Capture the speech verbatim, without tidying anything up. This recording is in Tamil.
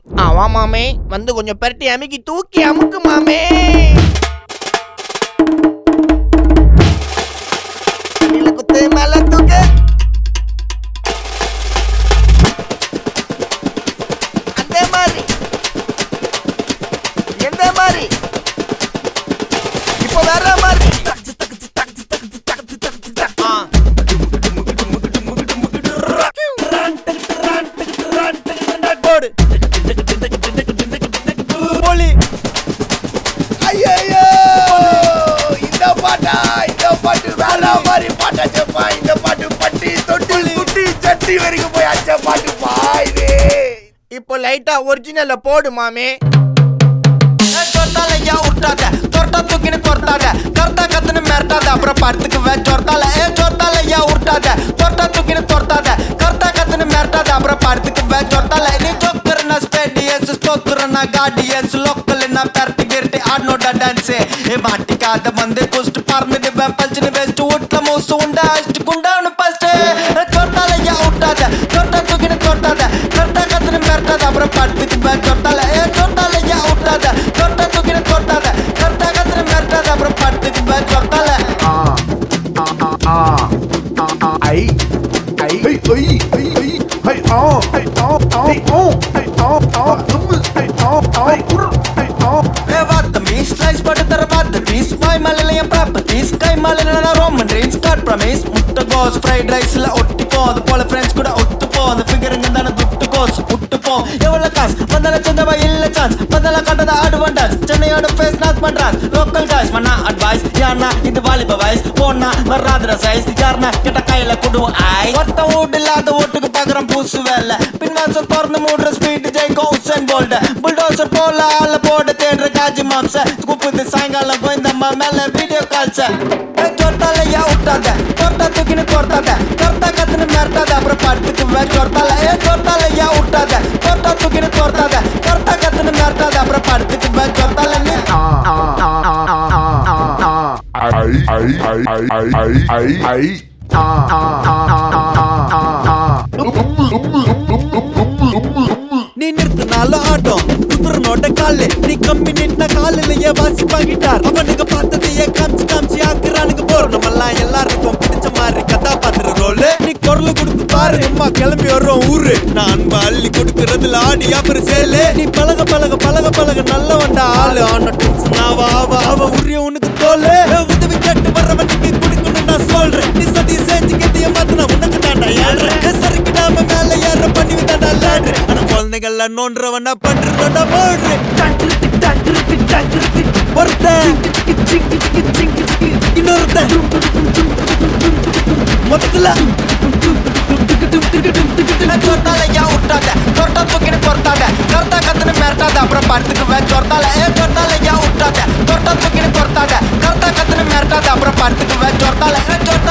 ஆமா மாமே, வந்து கொஞ்சம் பெரட்டி அமுக்கி தூக்கி அமுக்கு மாமே. குத்து மேல தூக்கு. அந்த மாதிரி எந்த மாதிரி இப்போ வேற மாதிரி. ஐயோ இந்த பாட்டா இந்த பாட்டு வேற மாதிரி பாட்டா செப்பா. இந்த பாட்டு பட்டி தொட்டி குட்டி சட்டி வரைக்கும் போய் அச்ச பாட்டு பாயுது. இப்போ லைட்டா ஒரிஜினல்ல போடு மாமே. சொர்த்தாலையா விட்டாத தொர்த்தா தூக்கின்னு கொர்த்தாத கர்த்தா கத்துன்னு மிரட்டாத அப்புறம் படத்துக்கு வே சொர்த்தால ஏ சொர்த்தாலையா விட்டாத தொர்த்தா தூக்கின்னு கொர்த்தாத கர்த்தா கத்துன்னு மிரட்டாத அப்புறம் படத்துக்கு வே சொர்த்தால நீ ஜோக்கர்னா ஸ்பேடியஸ் ஸ்டோக்கர்னா கார்டியஸ் லோக்கல்னா பெரட்டி கிரட்டி ஆடனோட டான்ஸ் ஏ மாட்டிக்காத வந்து குஸ்ட் பறந்துட்டு வே பல்ச்சின்னு வெஸ்ட் வீட்ல மோசு உண்டா அஷ்டு குண்டான்னு பஸ்ட் சொர்த்தாலையா விட்டாத தொர்த்தா தூக்கின்னு கொர்த்தாத கர்த்தா கத்துன்னு மிரட்டாத அப்புறம் படத்துக்கு வே சொர்த்தால ஏ சொர்த்தாலையா விட்டாத தொர்த்தா தூக்கின்னு கொர்த்தாத கர்த்தா கத்துன்னு மிரட்டாத அப்புறம் படத்துக்கு வே சொர்த்தால ஐ ஐ ஐ ஐ ஐ ஐ ஆ ஐ ஆ ஆ ஐ ஆ ஆ தும்மு ஐ ஆ ஆ குர் ஐ ஆ ஏ வாட் மீ ஸ்லைஸ் பட்டு தர வாட் பீஸ் மை மலையில ப்ராப்பர்ட்டீஸ் கை மலையில ரோமன் ட்ரீம்ஸ் காட் ப்ராமிஸ் முட்டை கோஸ் ஃப்ரைட் ரைஸ்ல ஒட்டிப்போ அது போல ஃப்ரெண்ட்ஸ் கூட ஒட்டுப்போ அந்த ஃபிகருங்க தானே துட்டு கோஸ் விட்டுப்போ எவ்வளோ காசு வந்தால சந்தவா இல்ல சான்ஸ் வந்தால கண்டத அட்வான்டேஜ் சென்னையோட ஃபேஸ் நாக் பண்றான் லோக்கல் காய்ஸ் மண்ணா அட்வைஸ் யாருனா இது வாலிப வயசு போனா வராதுற சைஸ் யாருனா கிட்ட கையில குடுவோம் ஐ ஒருத்த வீடு இல்லாத ஓட்டுக்கு பாக்குறோம் பூசு வேலை பின்வாசல் திறந்து மூடுற ஸ்பீட் ஜெய்கோ உசன் போல்ட புல்டோசர் போல ஆள போட தேடுற காஜி மாம்ச கூப்பிட்டு சாயங்காலம் கோயந்தம்மா மேல வீடியோ கால்ஸ சொர்த்தாலையா விட்டாத தொர்த்தா தூக்கின்னு கொர்த்தாத கர்த்தா கத்துன்னு மிரட்டாத அப்புறம் படத்துக்கு வே சொர்த்தால ஏ சொர்த்தாலையா விட்டாத தொர்த்தா தூக்கின்னு கொர்த்தாத கர்த்தா கத்துன்னு மிரட்டாத அப்புறம் படத்துக்கு வே சொர்த்தால நீ ஐ ஐ ஐ ஐ ஐ ஐ ஐ ஆ ஆ ஆ ஆ ஆ தும்மு தும்மு தும்மு தும்மு தும்மு நீ நிறுத்தினால ஆட்டம் குதிரனோட காலு நீ கம்மி நின்ன காலிலேயே வாசிப்பா கிட்டார் அவனுக்கு பார்த்ததையே காமிச்சு காமிச்சு ஆக்குறானுக்கு போறோம் நம்மெல்லாம் எல்லாருக்கும் பிடிச்ச மாதிரி கதாபாத்திர ரோல் நீ குரல் கொடுத்து பாரு அம்மா கிளம்பி வர்றோம் ஊரு நான் அன்பு அள்ளி கொடுக்கறதுல ஆடி அப்புறம் சேலு நீ பழக பழக பழக பழக நல்ல வந்தா ஆளு ஆன டென்ஷன் ஆவா ஆவா அவ உரிய உனக்கு தோலு உதவி கேட்டு வர்றவனுக்கு கொடுக்கணும் நான் சொல்றேன் நீ சதி செஞ்சு கட்டிய மாத்தினா உனக்கு தாண்டா ஏழ்றேன் சரிக்கிடாம மேல ஏற பண்ணி விட்டாண்டா லேட்ரு ஆனா குழந்தைகள்ல நோன்றவனா பண்றதா போடுறேன் ஒருத்தன் இன்னொருத்தன் மொத்தத்துல சொர்த்தாலையா விட்டாத தொர்த்தா தூக்கின்னு கொர்த்தாத கர்த்தா கத்துன்னு மிரட்டாத அப்புறம் படத்துக்கு வே சொர்த்தால ஏ சொர்த்தாலையா விட்டாத தொர்த்தா தூக்கின்னு கொர்த்தாத கர்த்தா கத்துன்னு மிரட்டாத அப்புறம் படத்துக்கு வே சொர்த்தால